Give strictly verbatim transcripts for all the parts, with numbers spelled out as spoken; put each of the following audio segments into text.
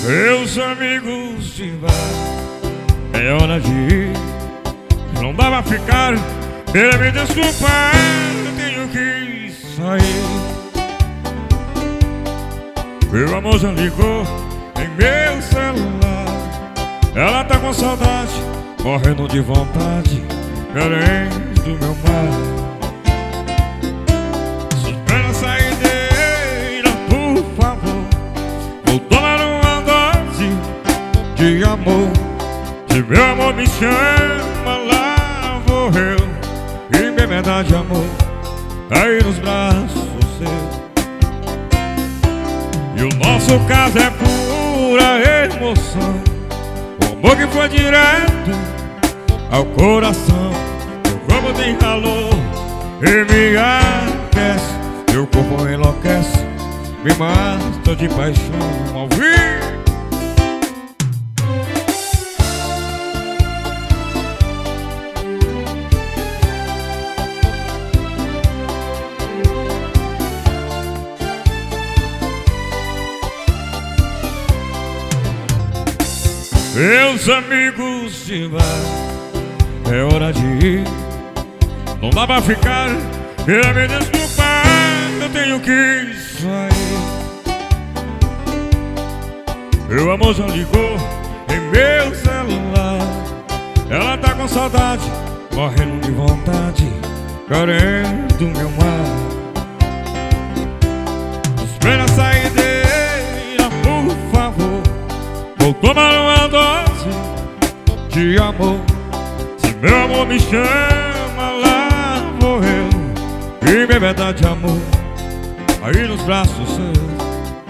Meus amigos de bar, é hora de ir. Não dá pra ficar, queira me desculpar, eu tenho que sair. Meu amor já ligou em meu celular. Ela tá com saudade, morrendo de vontade, querendo meu mar. Suspenda a saideira, por favor. Vou tomar uma dose de amor. Se meu amor me chama, lá vou eu embebedar de amor, aí nos braços seus. E o nosso caso é pura emoção, o amor que foi direto ao coração. Meu corpo tem calor e me aquece, meu corpo enlouquece, me mata de paixão ao vivo. Meus amigos de bar, é hora de ir. Não dá pra ficar, queira me desculpar, eu tenho que sair. Meu amor já ligou em meu celular. Ela tá com saudade, morrendo de vontade, querendo meu mar. Espera a saideira, por favor. Vou tomar uma dose de amor. Se meu amor me chama, lá vou eu embebedar de amor, aí nos braços seus.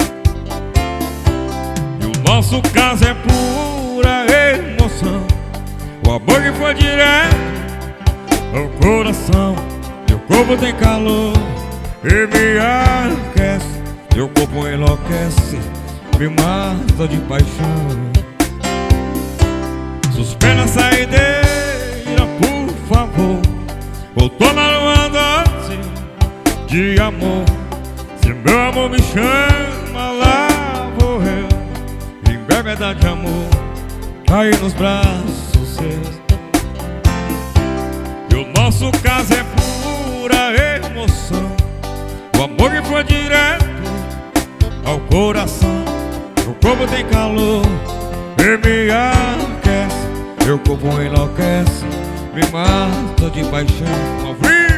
E o nosso caso é pura emoção, o amor que foi direto ao coração. Meu corpo tem calor e me aquece, meu corpo enlouquece, me mata de paixão. Suspenda a saideira, por favor. Vou tomar uma dose de amor. Se meu amor me chama, lá vou eu embebedar de amor, aí nos braços seus. E o nosso caso é pura emoção, o amor que foi direto ao coração. Meu corpo tem calor e me aquece, meu corpo enlouquece, me mata de paixão ao vivo.